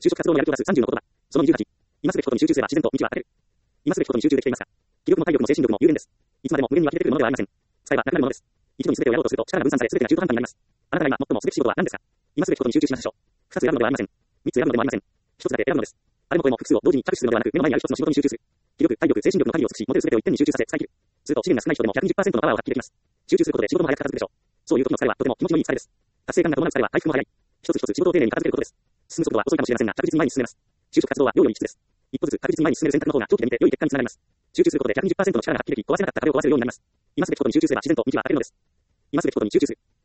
就職活動のやる気を出す30の言葉。その28。今すべきことに集中すれば自然と道は開ける。今すべきことに集中できていますか？気力も体力も精神力も有限です。いつまでも無限に湧き出てくるものではありません。使えばなくなるものです。一度に全てをやろうとすると力が分散され全てが中途半端になります。あなたが今最もすべき仕事は何ですか？今すべきことに集中しましょう。二つ選ぶのではありません。三つ選ぶのでもありません。一つだけ選ぶのです。あれもこれも複数を同時に着手するのではなく、目の前にある一つの仕事に集中する。気力、体力、精神力の限りを尽くし、持てる全てを一点に集中させ、使い切る。すると資源が少ない人でも 120% のパワーを発揮できます。集中することで仕事も早く片付くでしょう。そういう時の疲れはとても気持ちのいい疲れです。達成感が伴う疲れは回復も早い。一つ一つ仕事を丁寧に片付けることです。進む速度は遅いかもしれませんが、着実に前に進めます。就職活動は量より質です。一歩ずつ確実に前に進める選択の方が長期で見て良い結果につながります。集中することで 120% の力が発揮でき、壊せなかった壁を壊せるようになります。今すべきことに集中すれば自然と道は開けるのです。今すべきことに集中する。